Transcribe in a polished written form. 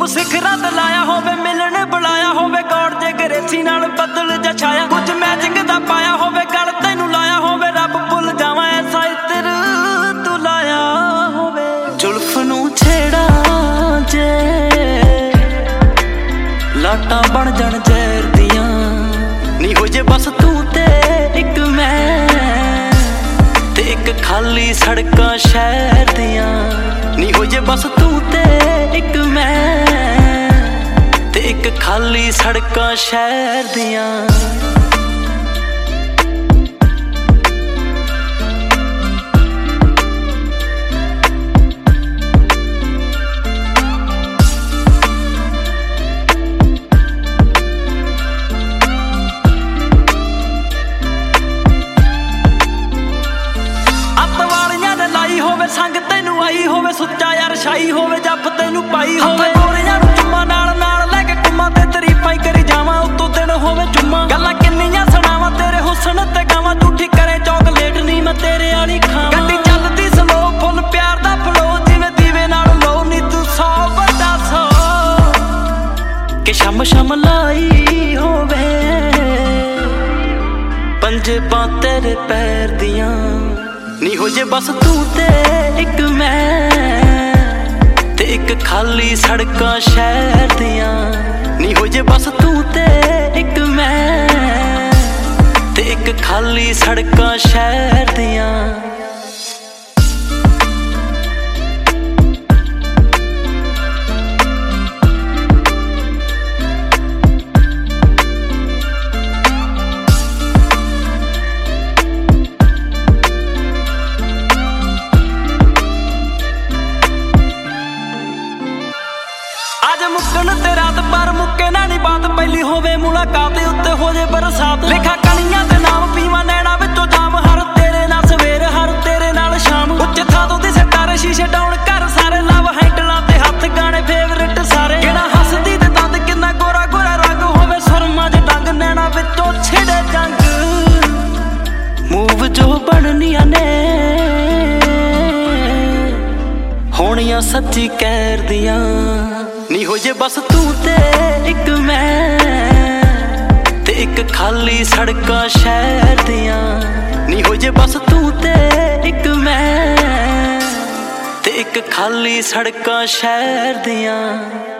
ਸਿਖਰਾਂ ਤੇ ਲਾਇਆ ਹੋਵੇ, ਮਿਲਣ ਬੁਲਾਇਆ ਹੋਵੇ, ਗੌੜ ਜੇ ਗਰੇਸੀ ਨਾਲ ਬੱਦਲ ਜਾ ਛਾਇਆ, ਕੁਝ ਮੈਚਿੰਗ ਦਾ ਪਾਇਆ ਹੋਵੇ, ਗਲ ਤੈਨੂੰ ਲਾਇਆ ਹੋਵੇ, ਰੱਬ ਭੁੱਲ ਜਾਵਾਂ ਐਸਾ ਇਤਰ ਤੂੰ ਲਾਇਆ ਹੋਵੇ। ਜ਼ੁਲਫ ਨੂੰ ਛੇੜਾਂ ਜੇ ਲਾਟਾਂ ਬਣ ਜਾਣ ਜ਼ਹਿਰ ਦੀਆਂ, ਨੀ ਹੋ ਜੇ ਬਸ ਤੂੰ ਤੇ ਇੱਕ ਮੈਂ, ਤੇ ਇੱਕ ਖਾਲੀ ਸੜਕਾਂ ਸ਼ਹਿਰ ਦੀਆਂ, ਨੀ ਹੋ ਜੇ ਬਸ ਤੂੰ ਤੇ ਇੱਕ ਮੈਂ, ਤੇ ਇੱਕ ਖਾਲੀ ਸੜਕਾਂ ਸ਼ਹਿਰ ਦੀਆਂ। ਸੰਗ ਤੈਨੂੰ ਆਈ ਹੋਵੇ, ਸੁੱਚਾ ਯਾਰ ਸ਼ਾਈ ਹੋਵੇ, ਜੱਫ ਤੈਨੂੰ ਪਾਈ ਹੋਵੇ, ਗੋਰਿਆਂ ਨੂੰ ਚੁੰਮਾਂ ਨਾਲ ਲੈ ਕੇ ਕੁੰਮਾਂ ਤੇ ਤਾਰੀਫਾਂ ਹੀ ਕਰੀ ਜਾਵਾਂ, ਉੱਤੋਂ ਦਿਨ ਹੋਵੇ ਚੁੰਮਾਂ, ਗੱਲਾਂ ਕਿੰਨੀਆਂ ਸੁਣਾਵਾਂ ਤੇਰੇ ਹੁਸਨ ਤੇ ਗਾਵਾਂ, ਝੂਠੀ ਕਰੇ ਚੌਕਲੇਟ ਨੀ ਮੈਂ ਤੇਰੇ ਵਾਲੀ ਖਾਵਾਂ। ਗੱਡੀ ਚੱਲਦੀ ਸਲੋ, ਫੁੱਲ ਪਿਆਰ ਦਾ ਫਲੋ, ਜਿਵੇਂ ਦੀਵੇ ਨਾਲ ਲੋ, ਨੀ ਤੂੰ 100 ਵੱਡਾ 100 ਕਿ ਸ਼ਮ ਲਾਈ ਹੋਵੇ, ਪੰਜੇਬਾਂ ਤੇਰੇ ਪੈਰ ਦੀਆਂ, ਨੀ ਹੋ ਜੇ ਬਸ ਤੂੰ ਤੇ ਇੱਕ ਮੈਂ, ਤੇ ਇੱਕ ਖਾਲੀ ਸੜਕਾਂ ਸ਼ਹਿਰ ਦੀਆਂ, ਨੀ ਹੋ ਜੇ ਬਸ ਤੂੰ ਤੇ ਇੱਕ ਮੈਂ, ਤੇ ਇੱਕ ਖਾਲੀ ਸੜਕਾਂ ਸ਼ਹਿਰ ਦੀਆਂ। ਮੁੱਕਣ ਤੇ ਰਾਤ ਪਰ ਮੁੱਕੇ ਨਾ ਨੀ ਬਾਤ, ਪਹਿਲੀ ਹੋਵੇ ਮੁਲਾਕਾਤ ਉੱਤੇ ਹੋ ਜੇ ਬਰਸਾਤ, ਲਿਖਾ ਕਣੀਆਂ ਤੇ ਨਾਮ ਪੀਵਾਂ ਨੈਣਾ ਵਿੱਚੋਂ ਜਾਮ, ਹਰ ਤੇਰੇ ਨਾਲ ਸਵੇਰ ਹਰ ਤੇਰੇ ਨਾਲ ਸ਼ਾਮ, ਉੱਚ ਥਾਂ ਤੋਂ ਦਿਸੇ ਤਾਰੇ ਸ਼ੀਸ਼ੇ ਡਾਉਣ ਘਰ ਸਾਰੇ, ਲਵ ਹੈਂਡਲਾਂ ਤੇ ਹੱਥ ਗਾਣੇ ਫੇਵਰੇਟ ਸਾਰੇ, ਕਿਹੜਾ ਹੱਸਦੀ ਤੇ ਦੰਦ ਕਿੰਨਾ ਗੋਰਾ ਗੋਰਾ ਰੰਗ ਹੋਵੇ, ਸੁਰਮਾ ਚ ਡੰਗ ਨੈਣਾ ਵਿੱਚੋਂ ਛਿੜੇ ਜੰਗ, ਮੂਵ ਜੋ ਬਣਨੀਆਂ ਨੇ ਹੋਣੀਆਂ ਸੱਚੀ ਕਹਿਰ ਦੀਆਂ, ਨੀ ਹੋ ਜੇ ਬਸ ਤੂੰ ਤੇ ਇੱਕ ਮੈਂ, ਤੇ ਇੱਕ ਖਾਲੀ ਸੜਕਾਂ ਸ਼ਹਿਰ ਦੀਆਂ, ਨੀ ਹੋ ਜੇ ਬਸ ਤੂੰ ਤੇ ਇੱਕ ਮੈਂ, ਤੇ ਇੱਕ ਖਾਲੀ ਸੜਕਾਂ ਸ਼ਹਿਰ ਦੀਆਂ।